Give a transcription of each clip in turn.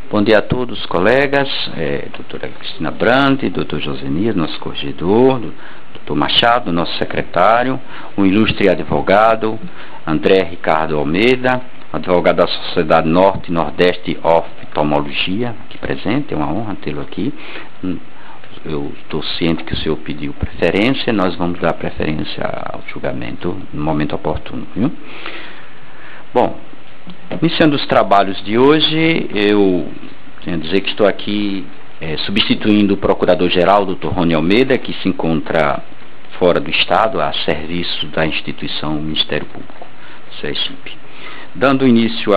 Bom dia a todos, colegas, doutora Cristina Brandi, doutor Josenias, nosso corregedor, doutor Machado, nosso secretário, o ilustre advogado André Ricardo Almeida, advogado da Sociedade Norte e Nordeste Oftalmologia, aqui presente, é uma honra tê-lo aqui. Eu estou ciente que o senhor pediu preferência, nós vamos dar preferência ao julgamento no momento oportuno, viu? Bom, iniciando os trabalhos de hoje, eu tenho a dizer que estou aqui substituindo o Procurador-Geral, Dr. Rony Almeida, que se encontra fora do Estado, a serviço da instituição Ministério Público, CESIP. Dando início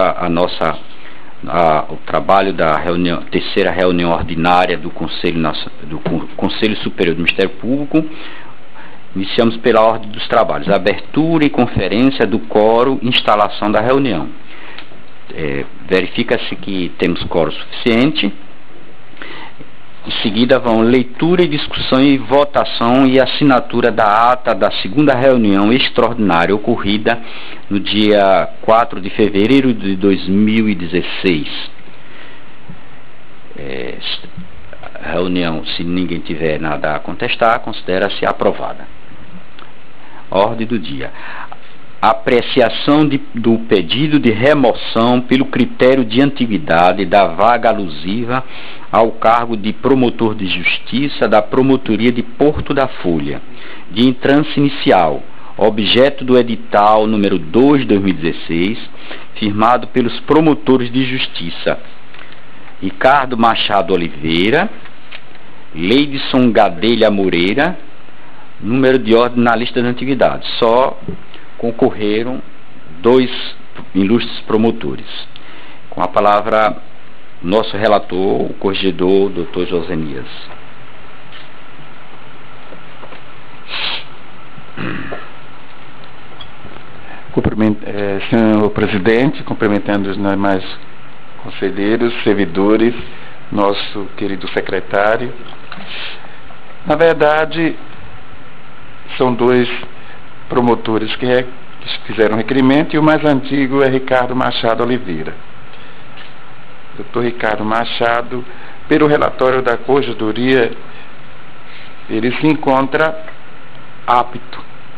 ao trabalho da terceira reunião ordinária do Conselho Superior do Ministério Público, iniciamos pela ordem dos trabalhos, abertura e conferência do quórum e instalação da reunião. Verifica-se que temos quórum suficiente. Em seguida vão leitura e discussão e votação e assinatura da ata da segunda reunião extraordinária ocorrida no dia 4 de fevereiro de 2016. A reunião, se ninguém tiver nada a contestar, considera-se aprovada. Ordem do dia. Apreciação do pedido de remoção pelo critério de antiguidade da vaga alusiva ao cargo de promotor de justiça da Promotoria de Porto da Folha, de entrância inicial, objeto do edital número 2 de 2016, firmado pelos promotores de justiça Ricardo Machado Oliveira, Leidson Gadelha Moreira, número de ordem na lista de antiguidades. Só concorreram 2 ilustres promotores. Com a palavra, nosso relator, o corregedor, Dr. Josenias. Senhor presidente, cumprimentando os demais conselheiros, servidores, nosso querido secretário. Na verdade, são 2 promotores que fizeram requerimento, e o mais antigo é Ricardo Machado Oliveira. Dr. Ricardo Machado, pelo relatório da corregedoria, ele se encontra apto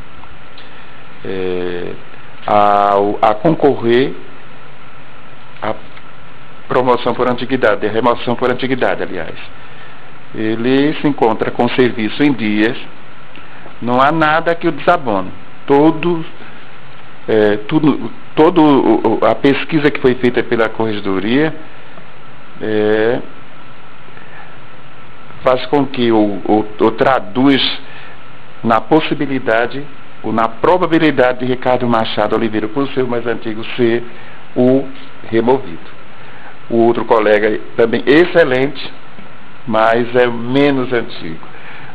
a concorrer à promoção por antiguidade, a remoção por antiguidade, aliás. Ele se encontra com serviço em dias, não há nada que o desabone. A pesquisa que foi feita pela corregedoria faz com que ou traduz na possibilidade ou na probabilidade de Ricardo Machado Oliveira, por ser o mais antigo, ser o removido. O outro colega também excelente, mas é menos antigo.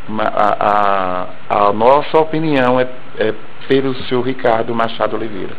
A nossa opinião é pelo senhor Ricardo Machado Oliveira.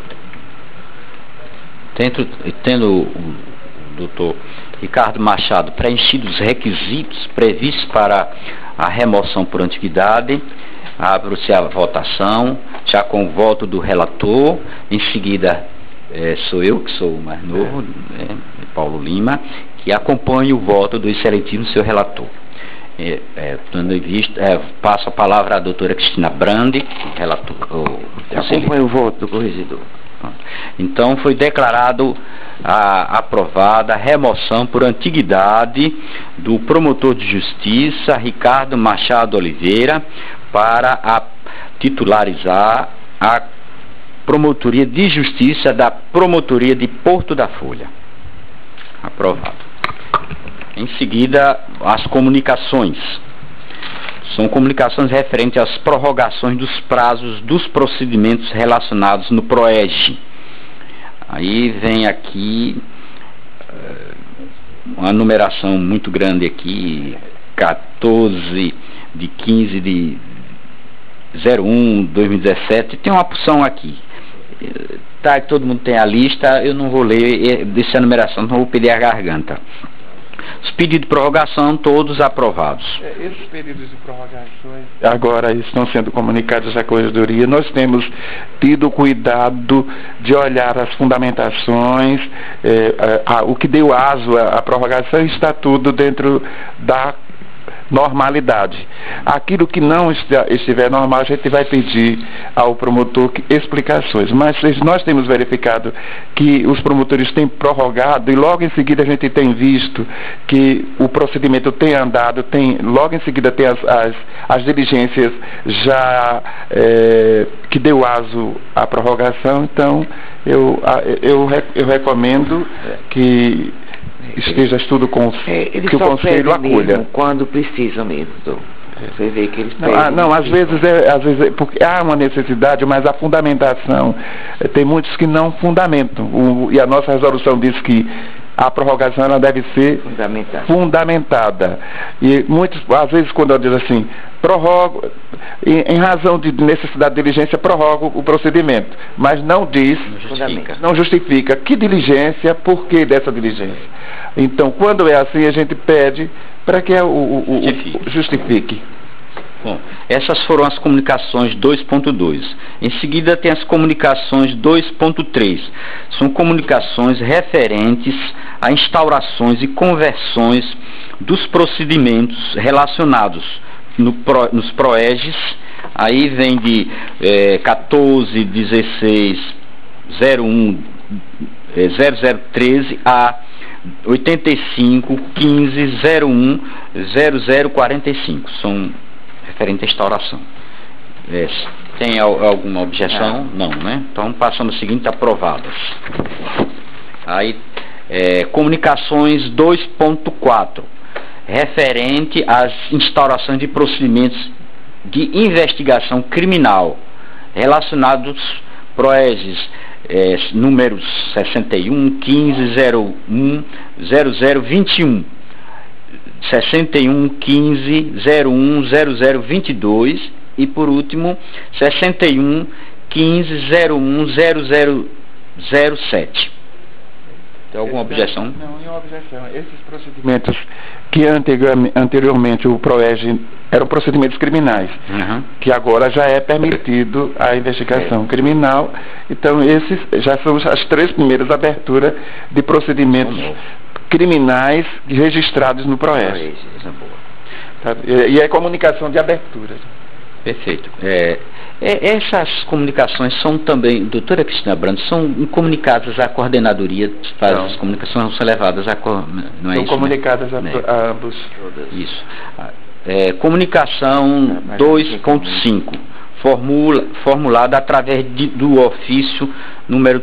Tendo o doutor Ricardo Machado preenchido os requisitos previstos para a remoção por antiguidade, abre-se a votação, já com o voto do relator. Em seguida, sou eu, que sou o mais novo, Paulo Lima, que acompanho o voto do excelentíssimo seu relator. Tendo em vista, passo a palavra à doutora Cristina Brandi, relator. Acompanho o voto do corregedor. Então, foi declarado aprovada a remoção por antiguidade do promotor de justiça Ricardo Machado Oliveira para titularizar a Promotoria de Justiça da Promotoria de Porto da Folha. Aprovado. Em seguida, as comunicações. São comunicações referentes às prorrogações dos prazos dos procedimentos relacionados no PROEG. Aí vem aqui uma numeração muito grande aqui, 14 de 15 de 01/2017. Tem uma porção aqui. Tá, todo mundo tem a lista, eu não vou ler dessa numeração, não vou pedir a garganta. Os pedidos de prorrogação, todos aprovados. Esses períodos de prorrogações agora estão sendo comunicados à Corregedoria. Nós temos tido cuidado de olhar as fundamentações, o que deu aso à prorrogação está tudo dentro da normalidade. Aquilo que não estiver normal, a gente vai pedir ao promotor explicações. Mas nós temos verificado que os promotores têm prorrogado e logo em seguida a gente tem visto que o procedimento tem andado, logo em seguida tem as diligências já que deu aso à prorrogação. Então eu recomendo que esteja tudo que o Conselho acolha. Quando precisa mesmo, você vê que eles pedem. Às vezes porque há uma necessidade, mas a fundamentação, tem muitos que não fundamentam. E a nossa resolução diz que a prorrogação ela deve ser fundamentada. E às vezes, quando eu digo assim, prorrogo, em razão de necessidade de diligência, prorrogo o procedimento, mas não diz, não justifica que diligência, por que dessa diligência. Então, quando é assim, a gente pede para que justifique. Bom, essas foram as comunicações 2.2. Em seguida tem as comunicações 2.3. São comunicações referentes a instaurações e conversões dos procedimentos relacionados nos PROEGs. Aí vem de 14, 16, 01, 0013 a 85, 15, 01, 0045. São referente à instauração. Tem alguma objeção? Não, né? Então, passando ao seguinte, aprovadas. Aí, comunicações 2.4, referente às instaurações de procedimentos de investigação criminal relacionados PROEGs números 61, 15, 01, 0021. 61, 15, 01, 0022 e por último 61, 15, 01, 0007. Tem alguma objeção? Não, nenhuma objeção. Esses procedimentos que anteriormente o PROEG eram procedimentos criminais, que agora já é permitido a investigação criminal. Então esses já são as 3 primeiras aberturas de procedimentos criminais registrados no PROEG. E é comunicação de abertura. Perfeito. Essas comunicações são também, doutora Cristina Brandt, são comunicadas à coordenadoria, as comunicações são levadas a não é são isso, comunicadas né? a ambos. Isso. Comunicação 2.5, formulada através do ofício número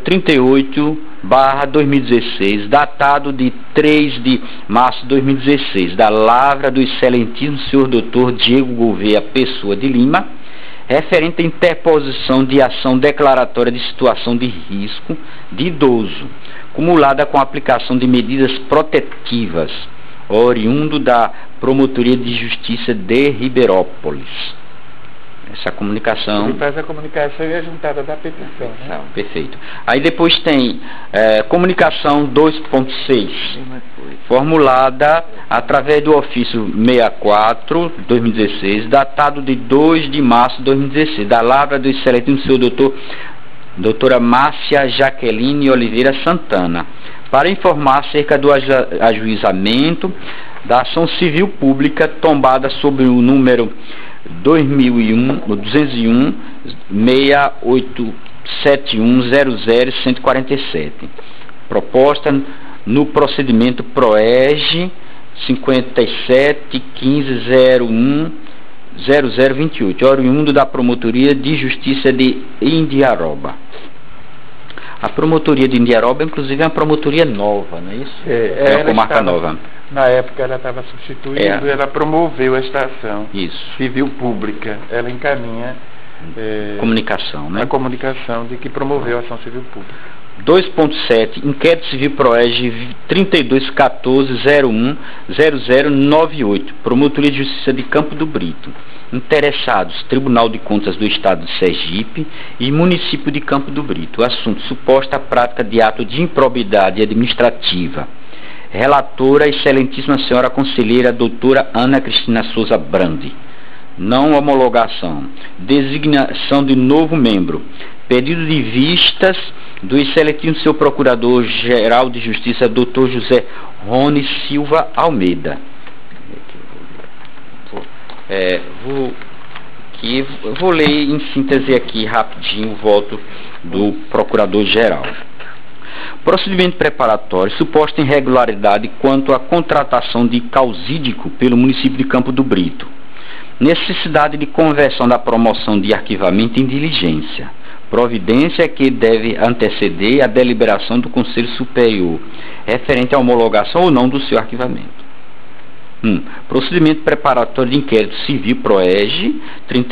38/2016, datado de 3 de março de 2016, da lavra do excelentíssimo senhor doutor Diego Gouveia Pessoa de Lima, referente à interposição de ação declaratória de situação de risco de idoso, cumulada com a aplicação de medidas protetivas, oriundo da Promotoria de Justiça de Ribeirópolis. Essa comunicação... Ele faz a comunicação e a juntada da petição, né? Perfeito. Aí depois tem comunicação 2.6, formulada através do ofício 64/2016, datado de 2 de março de 2016, da lavra do excelentíssimo senhor doutora Márcia Jaqueline Oliveira Santana, para informar acerca do ajuizamento da ação civil pública tombada sobre o número 2.201-6871-00-147, proposta no procedimento PROEG 57.15.01.0028, oriundo da Promotoria de Justiça de Indiaroba. A Promotoria de Indiaroba, inclusive, é uma promotoria nova, não é isso? É uma comarca nova. Na época ela estava substituindo, ela promoveu a estação civil pública. Ela encaminha comunicação, né? A comunicação de que promoveu a ação civil pública. 2.7, inquérito civil PROEG 3214010098, Promotoria de Justiça de Campo do Brito. Interessados, Tribunal de Contas do Estado de Sergipe e Município de Campo do Brito. Assunto: suposta prática de ato de improbidade administrativa. Relatora, excelentíssima senhora conselheira, doutora Ana Cristina Souza Brandi. Não homologação. Designação de novo membro. Pedido de vistas do excelentíssimo senhor Procurador-Geral de Justiça, doutor José Rony Silva Almeida. Vou ler em síntese aqui rapidinho o voto do Procurador-Geral. Procedimento preparatório, suposta irregularidade quanto à contratação de causídico pelo município de Campo do Brito. Necessidade de conversão da promoção de arquivamento em diligência. Providência que deve anteceder a deliberação do Conselho Superior, referente à homologação ou não do seu arquivamento. Procedimento preparatório de inquérito civil PROEG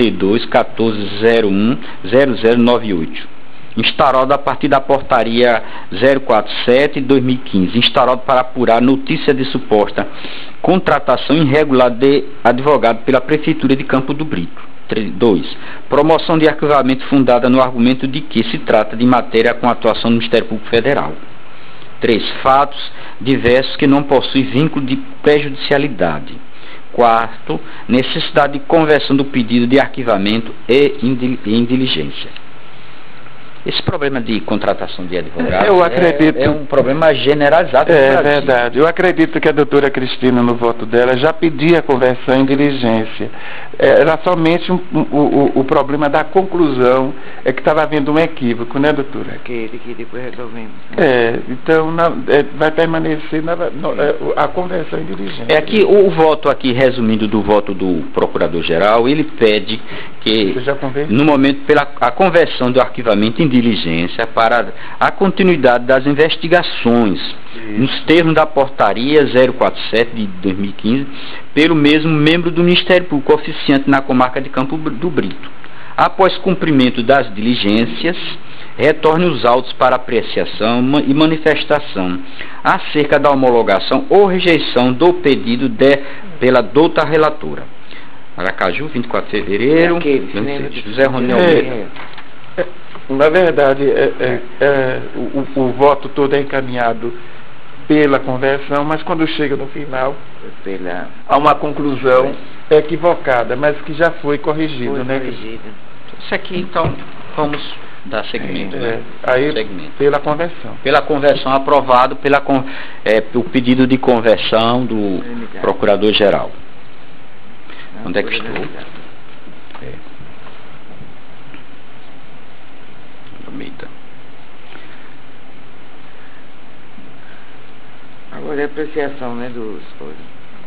32.1401.0098. Instaurado a partir da portaria 047/2015, instaurado para apurar notícia de suposta contratação irregular de advogado pela Prefeitura de Campo do Brito. 2. Promoção de arquivamento fundada no argumento de que se trata de matéria com atuação do Ministério Público Federal. 3. Fatos diversos que não possuem vínculo de prejudicialidade. 4. Necessidade de conversão do pedido de arquivamento em diligência. Esse problema de contratação de advogados é um problema generalizado no Brasil. É verdade. Eu acredito que a doutora Cristina, no voto dela, já pedia a conversão em diligência. Era somente o problema da conclusão, é que estava havendo um equívoco, né, doutora? Que depois resolvemos. Então vai permanecer a conversão em diligência. É que o voto aqui, resumindo do voto do Procurador-Geral, ele pede que, no momento, pela a conversão do arquivamento em diligência para a continuidade das investigações, nos termos da portaria 047 de 2015, pelo mesmo membro do Ministério Público oficiante na comarca de Campo do Brito. Após cumprimento das diligências, retorne os autos para apreciação e manifestação acerca da homologação ou rejeição do pedido pela doutora relatora. Aracaju, 24 de fevereiro, José Rony Almeida. Na verdade, o voto todo é encaminhado pela conversão, mas quando chega no final, há uma conclusão equivocada, mas que já foi corrigido, né? Isso aqui, então, vamos dar seguimento, né? Aí, pela conversão. Pela conversão, aprovado o pedido de conversão do Procurador-Geral. Onde é que estou? Almeida. Agora é apreciação, né, dos coisas.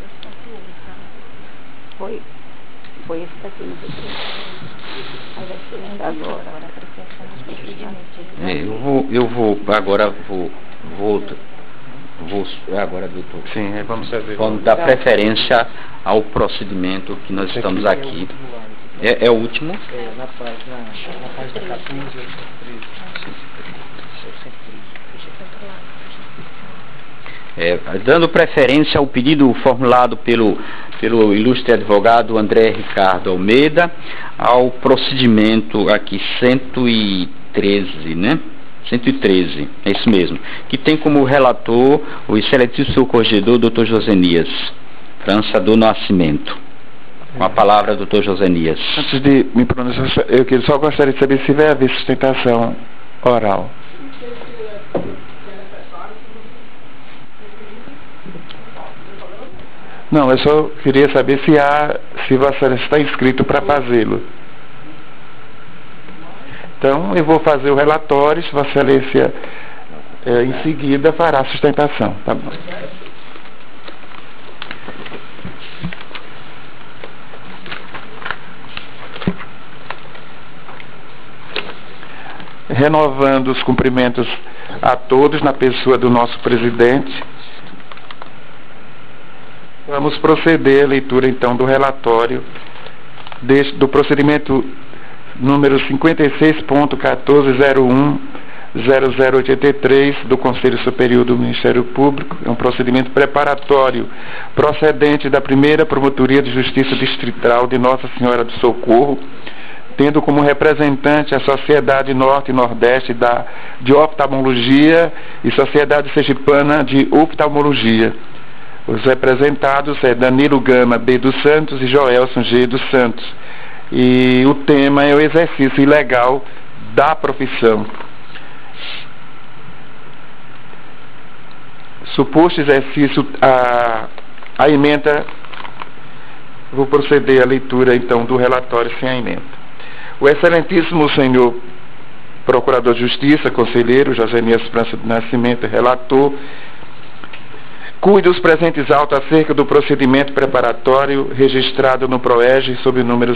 Foi esse daqui, não sei agora, doutor. Sim, vamos fazer. Vamos dar preferência ao procedimento que nós estamos aqui. É o último? Na página 14, 13. Dando preferência ao pedido formulado pelo ilustre advogado André Ricardo Almeida, ao procedimento aqui 113, né? 113, é isso mesmo, que tem como relator o excelentíssimo corregedor, Dr. Josenias França do Nascimento. Com a palavra, Dr. Josenias. Antes de me pronunciar, eu só gostaria de saber se vai haver sustentação oral. Não, eu só queria saber se Vossa Excelência está inscrito para fazê-lo. Então, eu vou fazer o relatório, se Vossa Excelência em seguida fará a sustentação. Tá bom. Renovando os cumprimentos a todos na pessoa do nosso presidente, vamos proceder à leitura então do relatório do procedimento número 56.1401.0083 do Conselho Superior do Ministério Público. É um procedimento preparatório procedente da primeira Promotoria de Justiça Distrital de Nossa Senhora do Socorro, tendo como representante a Sociedade Norte e Nordeste de Oftalmologia e Sociedade Sergipana de Oftalmologia. Os representados é Danilo Gama B. dos Santos e Joelson G. dos Santos. E o tema é o exercício ilegal da profissão. Suposto exercício, a emenda, vou proceder à leitura então do relatório sem a emenda. O excelentíssimo senhor Procurador de Justiça, conselheiro Josenias França do Nascimento, relator, cuide os presentes autos acerca do procedimento preparatório registrado no PROEG sob o número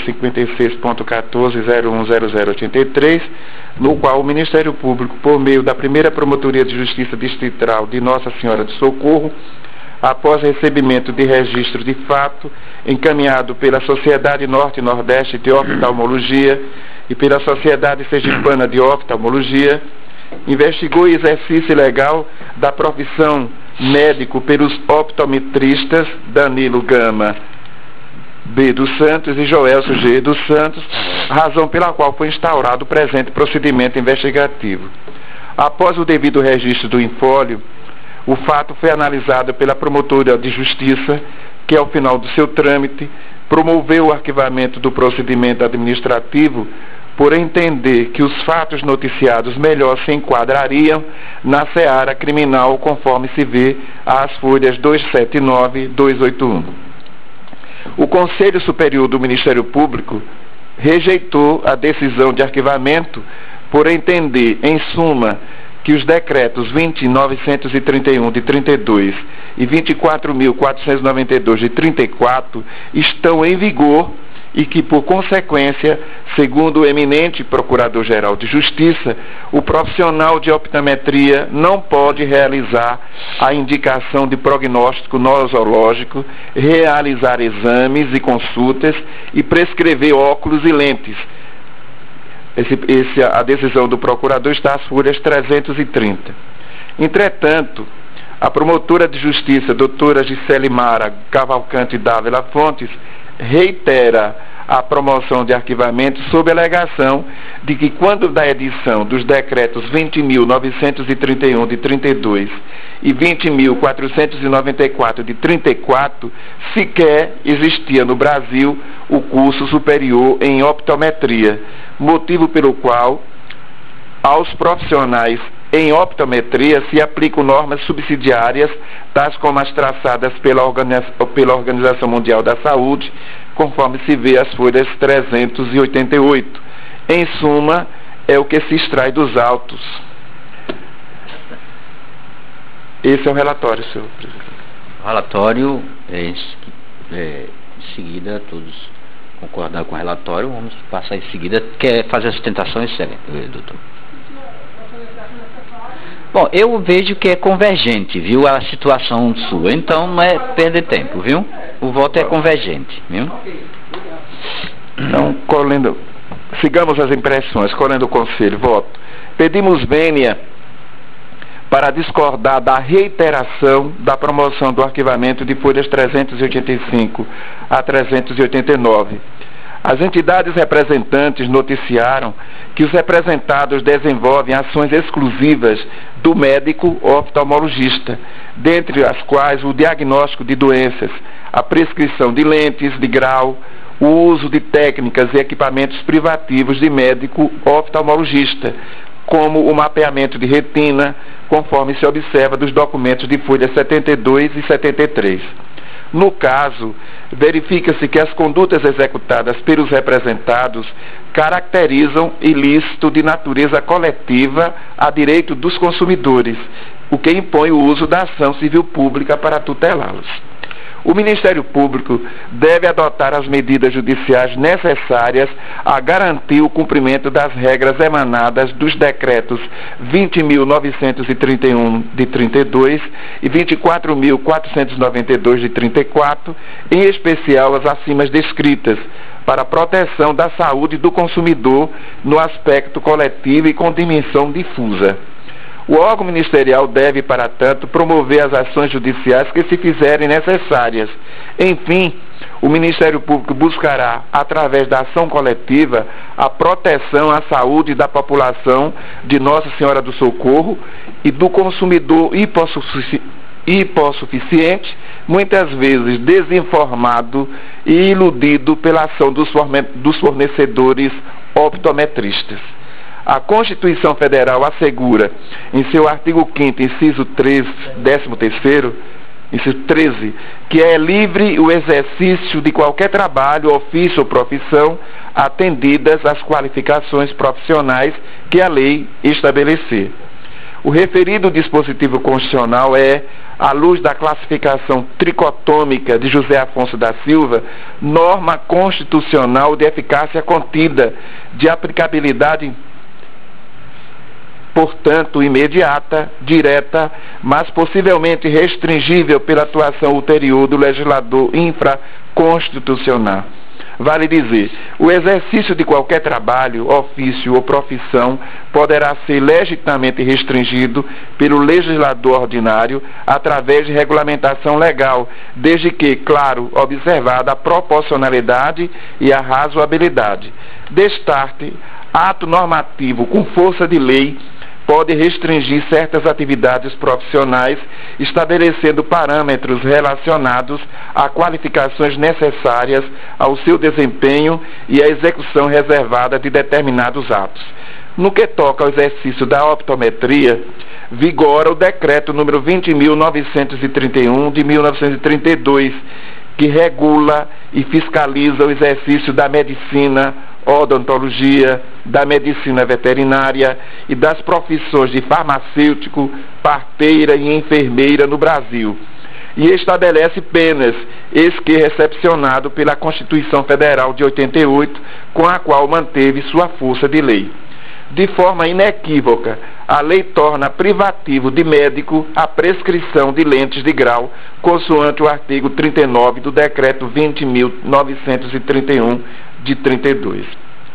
56.14.010083, no qual o Ministério Público, por meio da primeira Promotoria de Justiça Distrital de Nossa Senhora de Socorro, após recebimento de registro de fato encaminhado pela Sociedade Norte e Nordeste de Oftalmologia e pela Sociedade Sergipana de Oftalmologia, investigou o exercício ilegal da profissão médico pelos optometristas Danilo Gama B. dos Santos e Joelson G. dos Santos, razão pela qual foi instaurado o presente procedimento investigativo. Após o devido registro do infólio, o fato foi analisado pela Promotoria de Justiça, que, ao final do seu trâmite, promoveu o arquivamento do procedimento administrativo por entender que os fatos noticiados melhor se enquadrariam na seara criminal, conforme se vê às folhas 279 e 281. O Conselho Superior do Ministério Público rejeitou a decisão de arquivamento por entender, em suma, que os decretos 20.931 de 32 e 24.492 de 34 estão em vigor e que, por consequência, segundo o eminente Procurador-Geral de Justiça, o profissional de optometria não pode realizar a indicação de prognóstico nosológico, realizar exames e consultas e prescrever óculos e lentes. A decisão do procurador está às folhas 330. Entretanto, a promotora de justiça, doutora Gisele Mara Cavalcante Dávila Fontes, reitera a promoção de arquivamento sob a alegação de que, quando da edição dos decretos 20.931 de 32 e 20.494 de 34, sequer existia no Brasil o curso superior em optometria, motivo pelo qual aos profissionais em optometria se aplicam normas subsidiárias, tais como as traçadas pela Organização Mundial da Saúde, conforme se vê as folhas 388. Em suma, é o que se extrai dos autos. Esse é o relatório, senhor presidente. O relatório, em seguida, todos concordar com o relatório, vamos passar em seguida. Quer fazer a sustentação, excelente, doutor. Bom, eu vejo que é convergente, viu, a situação sua, então não é perder tempo, viu? O voto é convergente, viu? Então, sigamos as impressões, colhendo o conselho, voto. Pedimos vênia para discordar da reiteração da promoção do arquivamento de folhas 385 a 389. As entidades representantes noticiaram que os representados desenvolvem ações exclusivas do médico oftalmologista, dentre as quais o diagnóstico de doenças, a prescrição de lentes de grau, o uso de técnicas e equipamentos privativos de médico oftalmologista, como o mapeamento de retina, conforme se observa dos documentos de folhas 72 e 73. No caso, verifica-se que as condutas executadas pelos representados caracterizam ilícito de natureza coletiva a direito dos consumidores, o que impõe o uso da ação civil pública para tutelá-los. O Ministério Público deve adotar as medidas judiciais necessárias a garantir o cumprimento das regras emanadas dos decretos 20.931 de 32 e 24.492 de 34, em especial as acima descritas, para a proteção da saúde do consumidor no aspecto coletivo e com dimensão difusa. O órgão ministerial deve, para tanto, promover as ações judiciais que se fizerem necessárias. Enfim, o Ministério Público buscará, através da ação coletiva, a proteção à saúde da população de Nossa Senhora do Socorro e do consumidor hipossuficiente, muitas vezes desinformado e iludido pela ação dos fornecedores optometristas. A Constituição Federal assegura, em seu artigo 5º, inciso 13º, inciso 13, que é livre o exercício de qualquer trabalho, ofício ou profissão, atendidas as qualificações profissionais que a lei estabelecer. O referido dispositivo constitucional é, à luz da classificação tricotômica de José Afonso da Silva, norma constitucional de eficácia contida, de aplicabilidade, portanto, imediata, direta, mas possivelmente restringível pela atuação ulterior do legislador infraconstitucional. Vale dizer, o exercício de qualquer trabalho, ofício ou profissão poderá ser legitimamente restringido pelo legislador ordinário através de regulamentação legal, desde que, claro, observada a proporcionalidade e a razoabilidade. Destarte, ato normativo com força de lei pode restringir certas atividades profissionais, estabelecendo parâmetros relacionados a qualificações necessárias ao seu desempenho e à execução reservada de determinados atos. No que toca ao exercício da optometria, vigora o Decreto número 20.931 de 1932, que regula e fiscaliza o exercício da medicina, odontologia, da medicina veterinária e das profissões de farmacêutico, parteira e enfermeira no Brasil, e estabelece penas, eis que recepcionado pela Constituição Federal de 88, com a qual manteve sua força de lei. De forma inequívoca, a lei torna privativo de médico a prescrição de lentes de grau, consoante o artigo 39 do Decreto 20.931 de 32.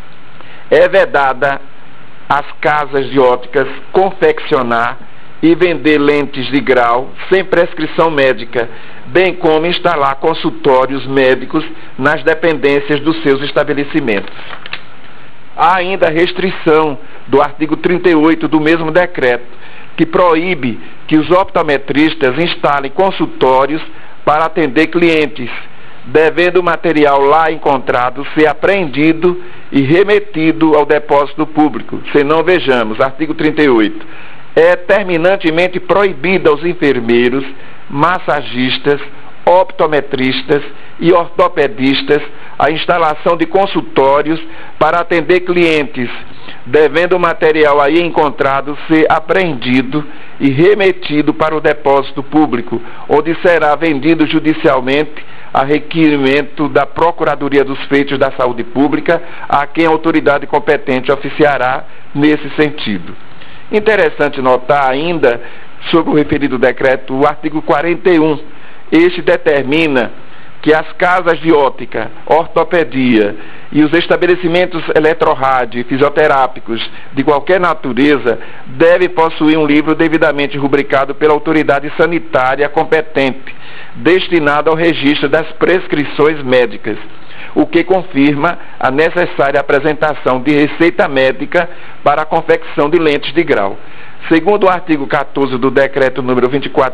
É vedada às casas de óticas confeccionar e vender lentes de grau sem prescrição médica, bem como instalar consultórios médicos nas dependências dos seus estabelecimentos. Há ainda a restrição do artigo 38 do mesmo decreto, que proíbe que os optometristas instalem consultórios para atender clientes, devendo o material lá encontrado ser apreendido e remetido ao depósito público. Senão, vejamos, artigo 38. É terminantemente proibido aos enfermeiros, massagistas, optometristas e ortopedistas a instalação de consultórios para atender clientes, devendo o material aí encontrado ser apreendido e remetido para o depósito público, onde será vendido judicialmente a requerimento da Procuradoria dos Feitos da Saúde Pública, a quem a autoridade competente oficiará nesse sentido. Interessante notar ainda, sobre o referido decreto, o artigo 41. Este determina que as casas de ótica, ortopedia e os estabelecimentos eletrorádio e fisioterápicos de qualquer natureza devem possuir um livro devidamente rubricado pela autoridade sanitária competente, destinado ao registro das prescrições médicas, o que confirma a necessária apresentação de receita médica para a confecção de lentes de grau. Segundo o artigo 14 do Decreto número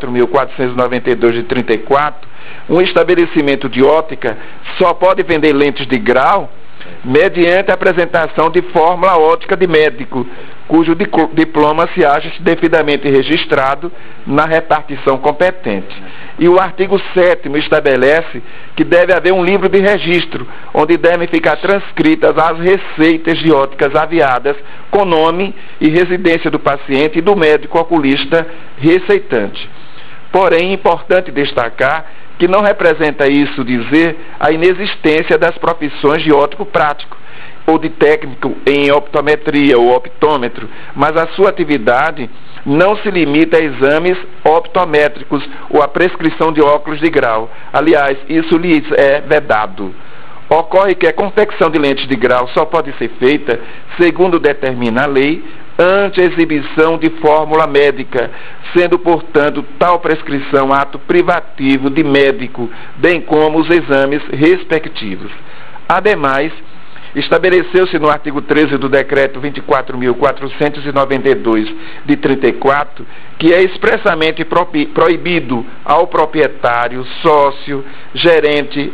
24.492 de 34, um estabelecimento de ótica só pode vender lentes de grau mediante a apresentação de fórmula ótica de médico, cujo diploma se acha devidamente registrado na repartição competente. E o artigo 7º estabelece que deve haver um livro de registro, onde devem ficar transcritas as receitas de óticas aviadas com nome e residência do paciente e do médico oculista receitante. Porém, é importante destacar que não representa isso dizer a inexistência das profissões de óptico prático ou de técnico em optometria ou optômetro, mas a sua atividade não se limita a exames optométricos ou a prescrição de óculos de grau. Aliás, isso lhes é vedado. Ocorre que a confecção de lentes de grau só pode ser feita, segundo determina a lei, ante a exibição de fórmula médica, sendo, portanto, tal prescrição ato privativo de médico, bem como os exames respectivos. Ademais, estabeleceu-se no artigo 13 do Decreto 24.492, de 34, que é expressamente proibido ao proprietário, sócio, gerente,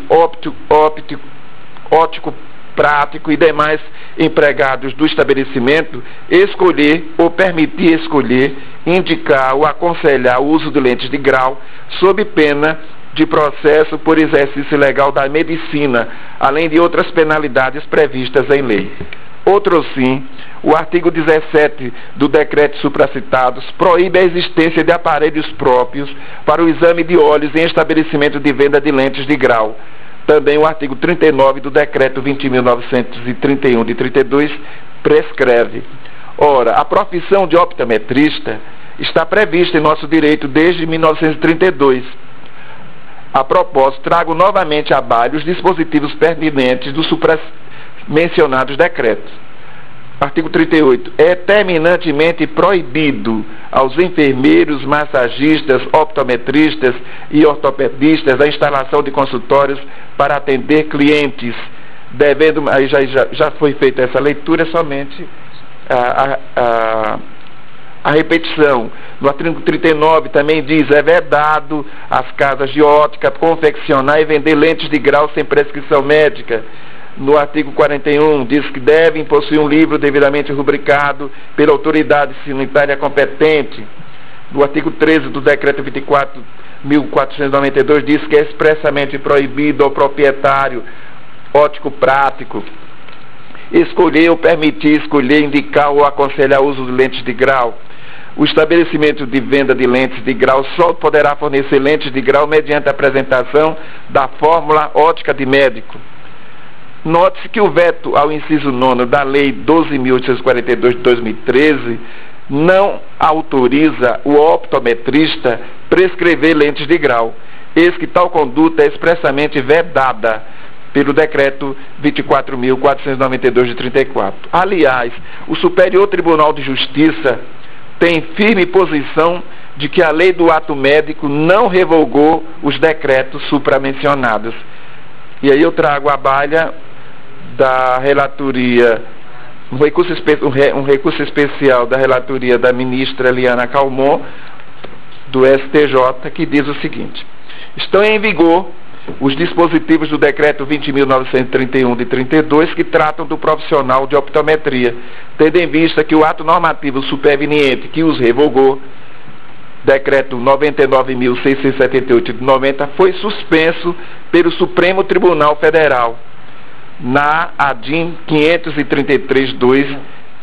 óptico prático e demais empregados do estabelecimento escolher ou permitir escolher, indicar ou aconselhar o uso de lentes de grau, sob pena de processo por exercício ilegal da medicina, além de outras penalidades previstas em lei. Outro sim, o artigo 17 do decreto supracitados proíbe a existência de aparelhos próprios para o exame de olhos em estabelecimento de venda de lentes de grau. Também o artigo 39 do decreto 20.931 de 32 prescreve. Ora, a profissão de optometrista está prevista em nosso direito desde 1932. A propósito, trago novamente à baila os dispositivos pertinentes dos supramencionados decretos. Artigo 38. É terminantemente proibido aos enfermeiros, massagistas, optometristas e ortopedistas a instalação de consultórios para atender clientes, devendo, aí já foi feita essa leitura, somente a repetição. No artigo 39 também diz: é vedado às casas de ótica confeccionar e vender lentes de grau sem prescrição médica. No artigo 41 diz que devem possuir um livro devidamente rubricado pela autoridade sanitária competente. No artigo 13 do decreto 24.492 diz que é expressamente proibido ao proprietário óptico prático escolher ou permitir escolher, indicar ou aconselhar o uso de lentes de grau. O estabelecimento de venda de lentes de grau só poderá fornecer lentes de grau mediante a apresentação da fórmula ótica de médico. Note-se que o veto ao inciso 9 da Lei 12.842 de 2013 não autoriza o optometrista prescrever lentes de grau, eis que tal conduta é expressamente vedada pelo Decreto 24.492 de 34. Aliás, o Superior Tribunal de Justiça tem firme posição de que a lei do ato médico não revogou os decretos supramencionados. E aí eu trago à baila da relatoria, um recurso especial da relatoria da ministra Eliana Calmon, do STJ, que diz o seguinte: estão em vigor os dispositivos do decreto 20.931 de 32 que tratam do profissional de optometria, tendo em vista que o ato normativo superveniente que os revogou, decreto 99.678 de 90, foi suspenso pelo Supremo Tribunal Federal na ADIM 533-2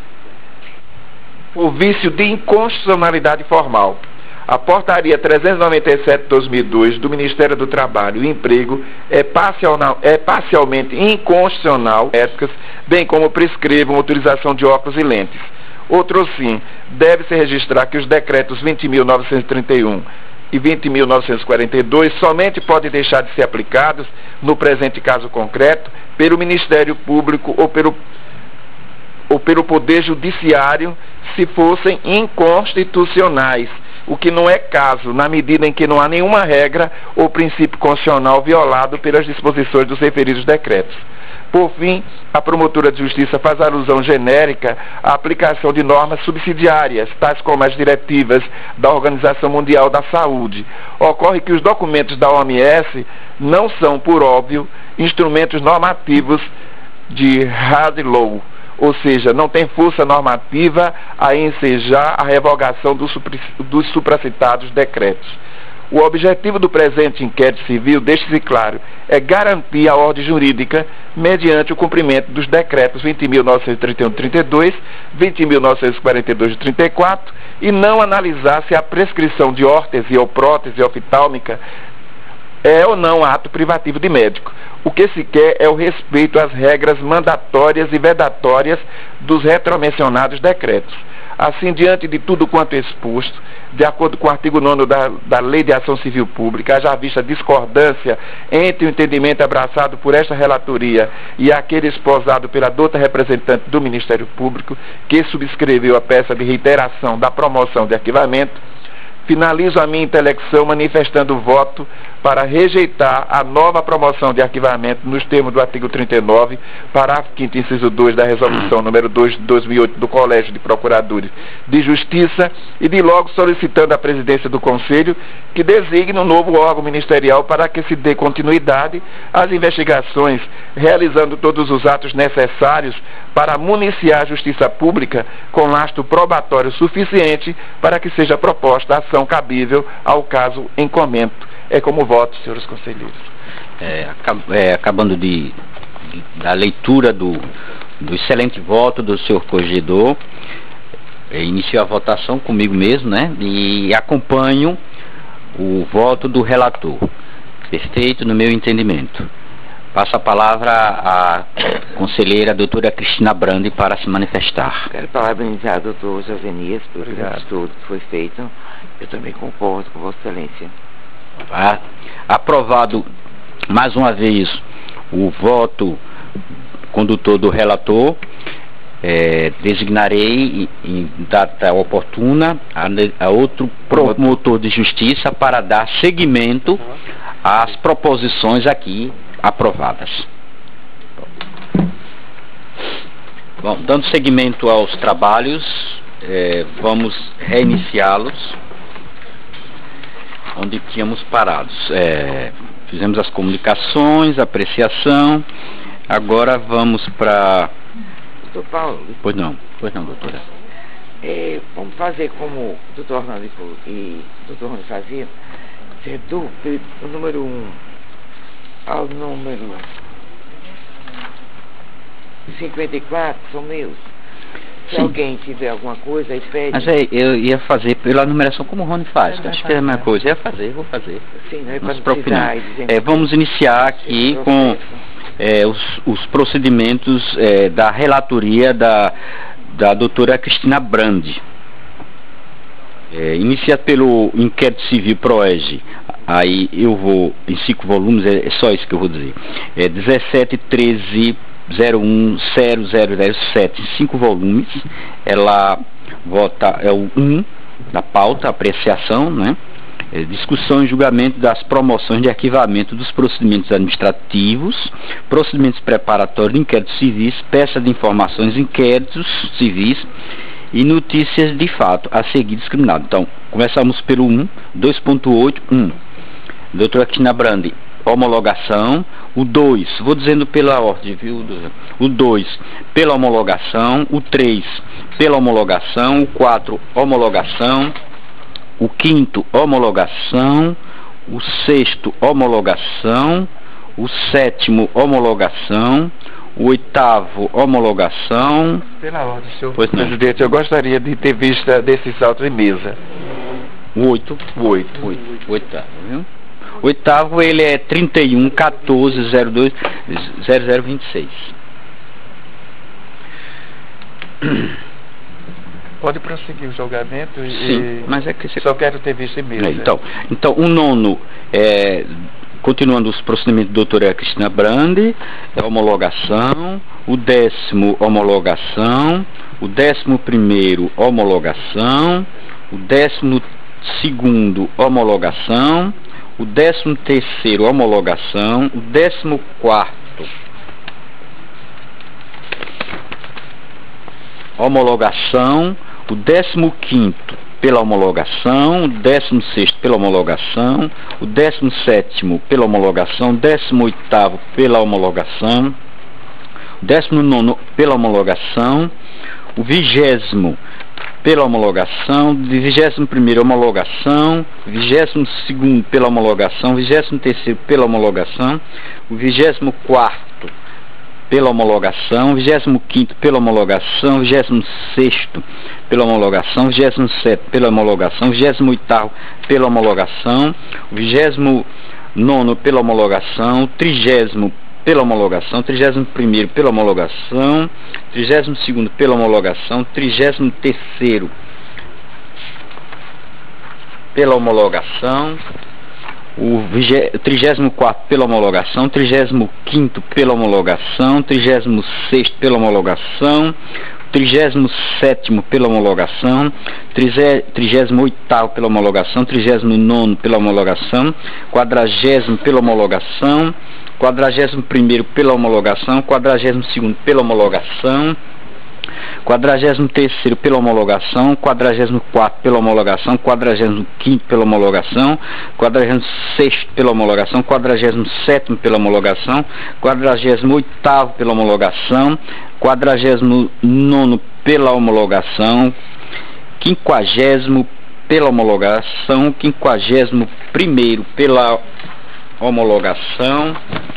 por vício de inconstitucionalidade formal. A portaria 397/2002 do Ministério do Trabalho e Emprego é parcialmente inconstitucional, éticas, bem como prescrevam utilização de óculos e lentes. Outro sim, deve-se registrar que os decretos 20.931 e 20.942 somente podem deixar de ser aplicados, no presente caso concreto, pelo Ministério Público ou pelo Poder Judiciário, se fossem inconstitucionais, o que não é caso, na medida em que não há nenhuma regra ou princípio constitucional violado pelas disposições dos referidos decretos. Por fim, a promotora de justiça faz alusão genérica à aplicação de normas subsidiárias, tais como as diretivas da Organização Mundial da Saúde. Ocorre que os documentos da OMS não são, por óbvio, instrumentos normativos de hard law, ou seja, não tem força normativa a ensejar a revogação dos supracitados decretos. O objetivo do presente inquérito civil, deixe-se claro, é garantir a ordem jurídica mediante o cumprimento dos decretos 20.931 de 32, 20.942 de 34 e não analisar se a prescrição de órtese ou prótese oftálmica é ou não ato privativo de médico. O que se quer é o respeito às regras mandatórias e vedatórias dos retromencionados decretos. Assim, diante de tudo quanto exposto, de acordo com o artigo 9º da Lei de Ação Civil Pública, haja vista discordância entre o entendimento abraçado por esta relatoria e aquele esposado pela douta representante do Ministério Público, que subscreveu a peça de reiteração da promoção de arquivamento, finalizo a minha intelecção manifestando o voto para rejeitar a nova promoção de arquivamento nos termos do artigo 39, parágrafo 5º, inciso 2 da resolução número 2 de 2008 do Colégio de Procuradores de Justiça, e de logo solicitando à presidência do Conselho que designe um novo órgão ministerial para que se dê continuidade às investigações, realizando todos os atos necessários para municiar a Justiça Pública com lastro probatório suficiente para que seja proposta a ação cabível ao caso em comento. É como voto, senhores conselheiros. Acabando da leitura do excelente voto do senhor corregedor, iniciou a votação comigo mesmo, né? E acompanho o voto do relator. Perfeito no meu entendimento. Passo a palavra à conselheira doutora Cristina Brandi para se manifestar. Quero parabenizar o doutor Josenias pelo estudo que foi feito. Eu também concordo com Vossa Excelência. Aprovado mais uma vez o voto condutor do relator, designarei em data oportuna a outro promotor de justiça para dar seguimento às proposições aqui aprovadas. Bom, dando seguimento aos trabalhos, vamos reiniciá-los onde tínhamos parados. Fizemos as comunicações, a apreciação. Agora vamos para... Doutor Paulo. Pois não, doutora. Vamos fazer como o doutor Orlando e o doutor Rony faziam, do número 1 ao número 54, são meus. Se Sim. Alguém tiver alguma coisa, aí pede. Mas eu ia fazer pela numeração como o Rony faz. Acho que é a mesma coisa. Vou fazer. Sim, não é Não se para preocupe, não. precisar. Vamos iniciar aqui com os procedimentos da relatoria da doutora Cristina Brandi. Iniciado pelo inquérito civil PROEG. Aí eu vou em 5 volumes, é só isso que eu vou dizer. 17.13.01.0007, 5 volumes. Ela vota, o 1 da pauta, apreciação, né? Discussão e julgamento das promoções de arquivamento dos procedimentos administrativos, procedimentos preparatórios de inquéritos civis, peça de informações, inquéritos civis e notícias de fato a seguir discriminado. Então, começamos pelo 2.8.1. Doutora Cristina Brandi, homologação. O 2, vou dizendo pela ordem, viu? O 2, pela homologação. O 3, pela homologação. O 4, homologação. O 5º, homologação. O 6º, homologação. O 7º, homologação. O 8º, homologação. Pela ordem, senhor presidente, eu gostaria de ter vista desses autos em mesa. O 8. O 8º, viu? O 8º, ele é 31.14.02.0026. Pode prosseguir o julgamento. Sim, mas é que só quero ter visto em mesa. Então, o 9, continuando os procedimentos da doutora Cristina Brandi, homologação. O 10º, homologação. O 11º, homologação. O 12º, homologação. O 13º, homologação. O 14º, homologação. O 15º, pela homologação. O 16º, pela homologação. O 17º, pela homologação. O 18º, pela homologação. O 19º, pela homologação. O 20º, pela homologação. O 21º, homologação. O 22º, pela homologação. O 23º, pela homologação. O 24º, pela homologação. O 25º, pela homologação. O 26º, pela homologação. O 27º, pela homologação. O 28º, pela homologação. O 29º, pela homologação. O 30º, pela homologação, 31º pela homologação, 32º pela homologação, 33º pela homologação, o 34º pela homologação, 35º pela homologação, 36º pela homologação, 37º pela homologação, 38º pela homologação, 39º pela homologação, 40º pela homologação, 41º pela homologação, 42º pela homologação, 43º pela homologação, 44º pela homologação, 45º pela homologação, 46º pela homologação, 47º pela homologação, 48º pela homologação, 49º pela homologação, 50º pela homologação, 51º pela homologação,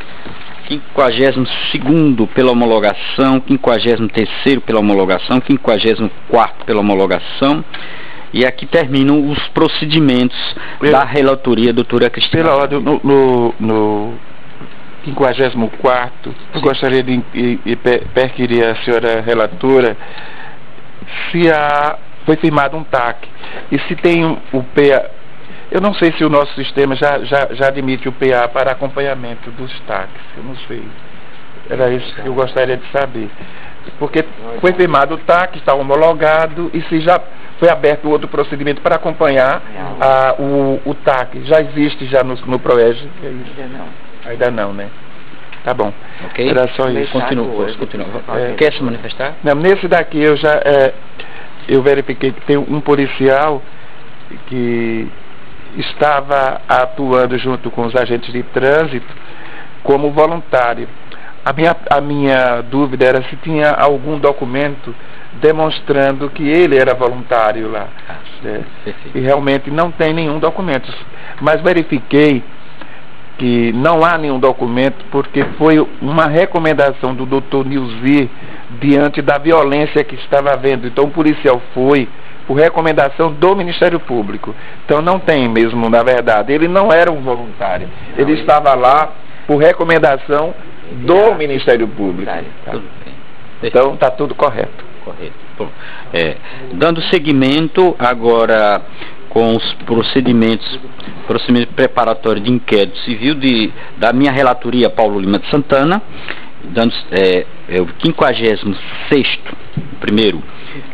52º pela homologação, 53º pela homologação, 54º pela homologação. E aqui terminam os procedimentos da relatoria, doutora Cristina. Pela ordem, no 54º, eu gostaria de perquirir a senhora relatora se foi firmado um TAC e se tem o PA. Eu não sei se o nosso sistema já admite o PA para acompanhamento dos TACs, eu não sei. Era isso que eu gostaria de saber. Porque foi firmado o TAC, está homologado, e se já foi aberto outro procedimento para acompanhar o TAC. Já existe já no PROEG? Ainda não, né? Tá bom. Ok. Era só isso. Continua. Quer se manifestar? Não, nesse daqui eu verifiquei que tem um policial que estava atuando junto com os agentes de trânsito como voluntário. A minha dúvida era se tinha algum documento demonstrando que ele era voluntário lá. E realmente não tem nenhum documento. Mas verifiquei que não há nenhum documento porque foi uma recomendação do Dr. Nilzir diante da violência que estava havendo. Então o policial foi por recomendação do Ministério Público. Então não tem mesmo, na verdade. Ele não era um voluntário. Ele estava lá por recomendação do Ministério Público. Tá. Então está tudo correto. Bom, dando seguimento agora com os procedimento preparatório de inquérito civil da minha relatoria Paulo Lima de Santana, dando o 56º, primeiro.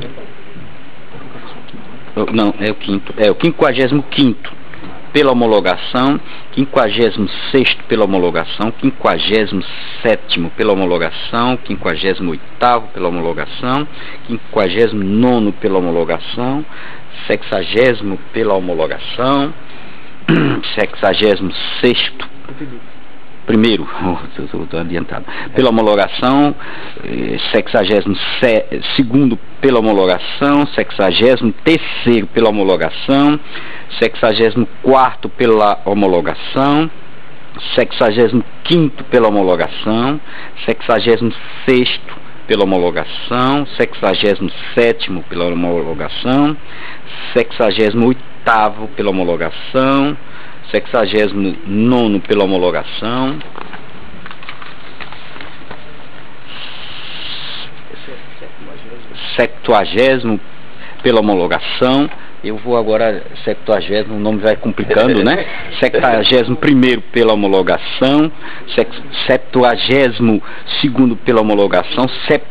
Não, é o quinto. É o 55º pela homologação, 56º pela homologação, 57º pela homologação, 58º pela homologação, 59º pela homologação, 60º pela homologação, 66º primeiro, estou adiantado, pela homologação, 62º pela homologação, 63º pela homologação, 64º pela homologação, 65º pela homologação, 66º pela homologação, 67º pela homologação, 68º pela homologação, 69º pela homologação, 70º pela homologação. Eu vou agora, 70º, o nome vai complicando, né? 71º pela homologação, 72º pela homologação,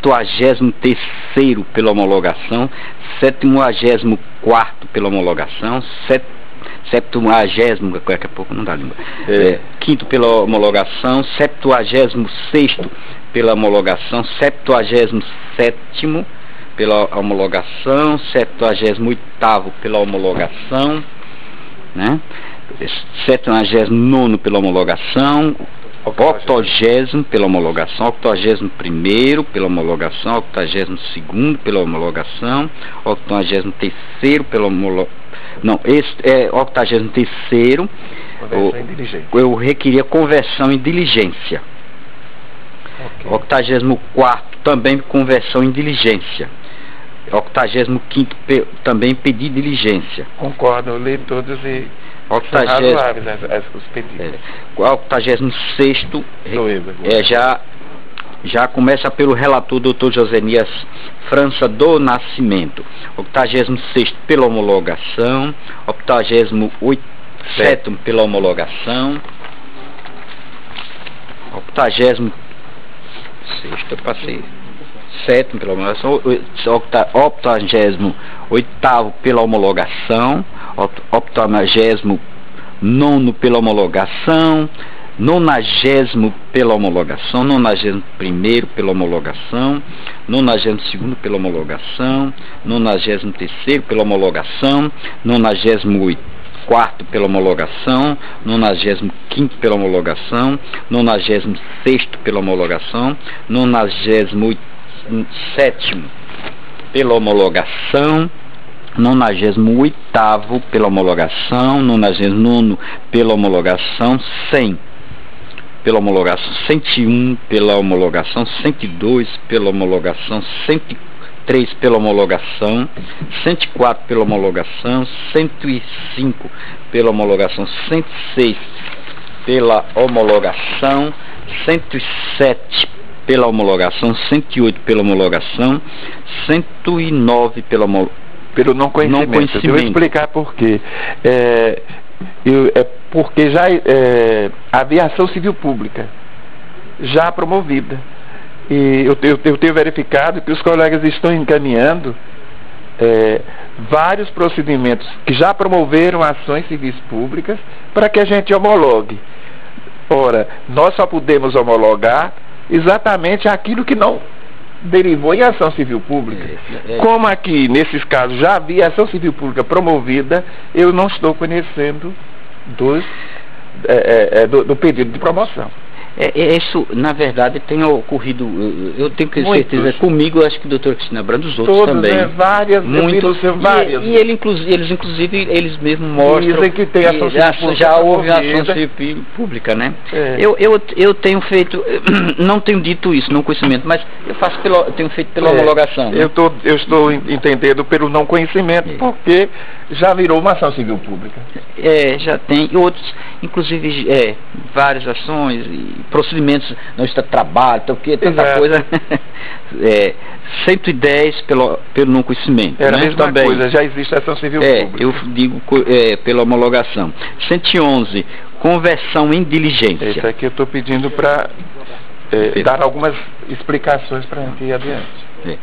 73º pela homologação, 74º pela homologação, 70º, daqui a pouco não dá língua, 5º pela homologação, 76º pela homologação, 77º pela homologação, 78º pela homologação, né? 79º pela homologação, 80º pela homologação, 81º pela homologação, 82º pela homologação, 83º pela homologação. Não, esse é 83º. Eu requeria conversão em diligência. 84º também conversão em diligência. 85º também pedi diligência. Concordo, eu li todos e razoáveis os pedidos. 86º já começa pelo relator Dr. Josenias França do Nascimento. 86º pela homologação. 87º pela homologação. 86º eu passei. 7º pela homologação. 88º pela homologação. 89º pela homologação. 90º pela homologação, 91º pela homologação, 92º pela homologação, 93º pela homologação, 94º pela homologação, 95º pela homologação, 96º pela homologação, 97º pela homologação, 98º pela homologação, 99º pela homologação, 100 pela homologação, 101 pela homologação, 102 pela homologação, 103 pela homologação, 104 pela homologação, 105 pela homologação, 106 pela homologação, 107 pela homologação, 108 pela homologação, 109 pela homologação. Pelo não conhecimento. Eu vou explicar por quê. Porque já a aviação civil pública já promovida, e eu tenho verificado que os colegas estão encaminhando vários procedimentos que já promoveram ações civis públicas para que a gente homologue. Ora, nós só podemos homologar exatamente aquilo que não derivou em ação civil pública. Como aqui, nesses casos, já havia ação civil pública promovida, eu não estou conhecendo do pedido de promoção. Isso, na verdade, tem ocorrido, eu tenho certeza, comigo, acho que o doutor Cristina Brando, os outros também. Várias, várias. E eles, inclusive, eles mesmos mostram. Dizem que tem ação civil pública. Já houve ação civil pública, né? Eu tenho feito, não tenho dito isso, não conhecimento, mas eu tenho feito pela homologação. Né? Eu estou entendendo pelo não conhecimento, porque já virou uma ação civil pública. Já tem, e outros, inclusive, várias ações e procedimentos, não está trabalho, tanta coisa. 110 pelo não conhecimento. Era a mesma também. Coisa, já existe ação civil pública. Eu digo pela homologação. 111, conversão em diligência. Esse aqui eu estou pedindo para dar algumas explicações para a gente ir adiante.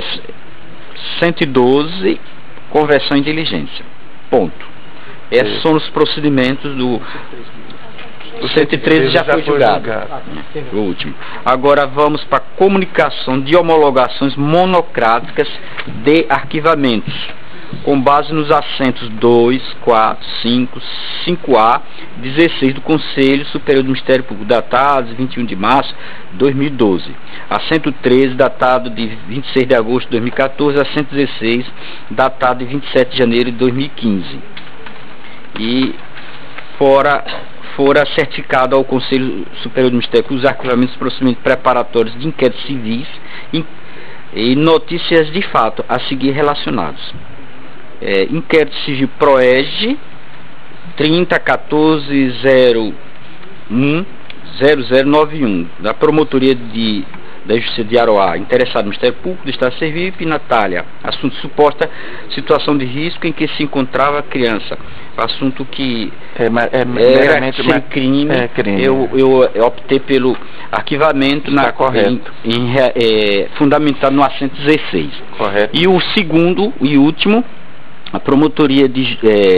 112, conversão em diligência. Ponto. Esses são os procedimentos do... O 113 já foi julgado. O último. Agora vamos para a comunicação de homologações monocráticas de arquivamentos, com base nos assentos 2, 4, 5, 5A, 16 do Conselho Superior do Ministério Público, datados de 21 de março de 2012. Assento 13, datado de 26 de agosto de 2014. Assento 16, datado de 27 de janeiro de 2015. E fora certificado ao Conselho Superior do Ministério Público os arquivamentos dos procedimentos preparatórios de inquéritos civis e notícias de fato a seguir relacionados. Inquérito civil PROEG 30.14.01.0091 da Promotoria da Justiça de Aroá, interessado no Ministério Público do Estado de Sergipe, Natália. Assunto: suposta situação de risco em que se encontrava a criança. Assunto que era sem crime. Eu optei pelo arquivamento fundamentado no assento 16. Correto. E o segundo e último, a Promotoria de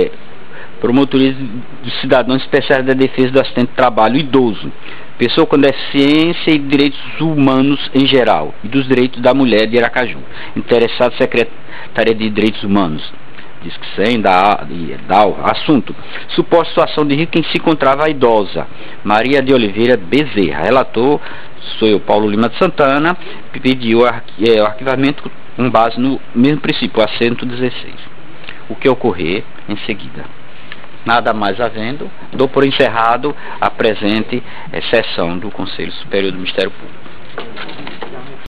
Cidadãos Especiais da Defesa do Assistente de Trabalho Idoso, pessoa com deficiência e direitos humanos em geral, e dos direitos da mulher de Aracaju. Interessado, Secretaria de Direitos Humanos, diz que sem da assunto: suposta situação de risco em que se encontrava a idosa Maria de Oliveira Bezerra. Relator sou eu, Paulo Lima de Santana, pediu o arquivamento com base no mesmo princípio, assento 16. O que ocorrer em seguida. Nada mais havendo, dou por encerrado a presente sessão do Conselho Superior do Ministério Público.